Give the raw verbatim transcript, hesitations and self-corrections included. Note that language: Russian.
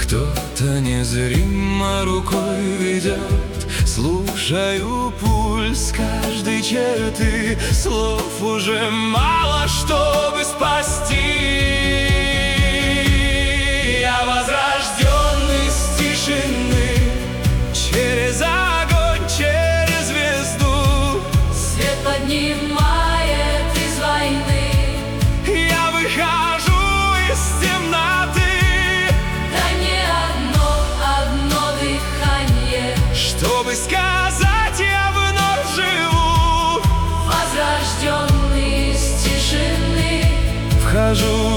Кто-то незримо рукой ведет, слушаю пульс каждой черты. Слов уже мало, чтобы спасти. Я возрожден из тишины, через огонь, через звезду. Свет поднимает из войны. Я выхожу из темноты. Да не одно, одно дыхание, Чтобы сказать, я вновь живу. возрожденный из тишины. Вхожу